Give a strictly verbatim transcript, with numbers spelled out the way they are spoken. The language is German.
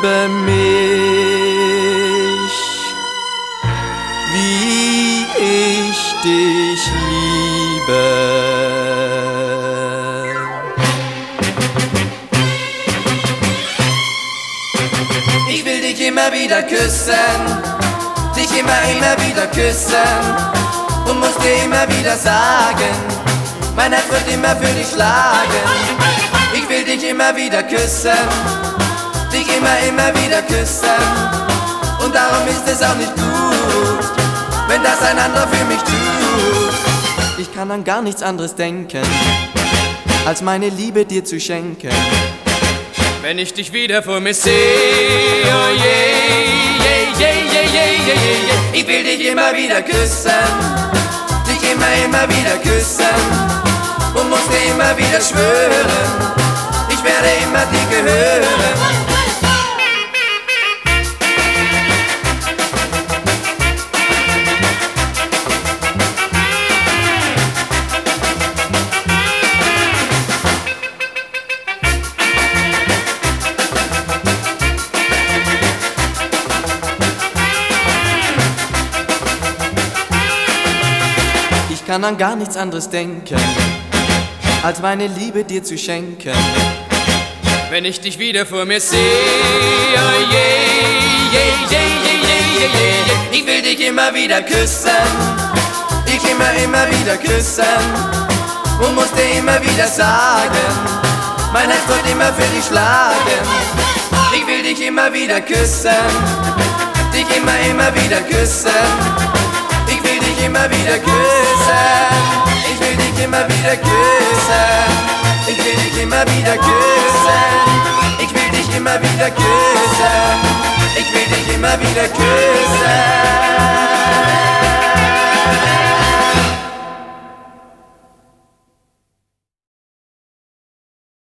liebe mich, wie ich dich liebe. Ich will dich immer wieder küssen, dich immer, immer wieder küssen und muss dir immer wieder sagen, mein Herz wird immer für dich schlagen. Ich will dich immer wieder küssen, dich immer, immer wieder küssen und darum ist es auch nicht gut, wenn das ein anderer für mich tut. Ich kann an gar nichts anderes denken, als meine Liebe dir zu schenken. Wenn ich dich wieder vor mir sehe, oh yeah, yeah, yeah, yeah, yeah, yeah, yeah. Ich will dich immer wieder küssen, dich immer, immer wieder küssen und muss dir immer wieder schwören, ich werde immer dir gehören. Ich kann an gar nichts anderes denken, als meine Liebe dir zu schenken. Wenn ich dich wieder vor mir sehe, oh yeah, yeah, yeah, yeah, yeah, yeah, yeah. Ich will dich immer wieder küssen, dich immer, immer wieder küssen und muss dir immer wieder sagen, mein Herz wird immer für dich schlagen. Ich will dich immer wieder küssen, dich immer, immer wieder küssen. Ich will dich immer wieder küssen, ich will dich immer wieder küssen, ich will dich immer wieder küssen, ich will dich immer wieder küssen, ich will dich immer wieder küssen.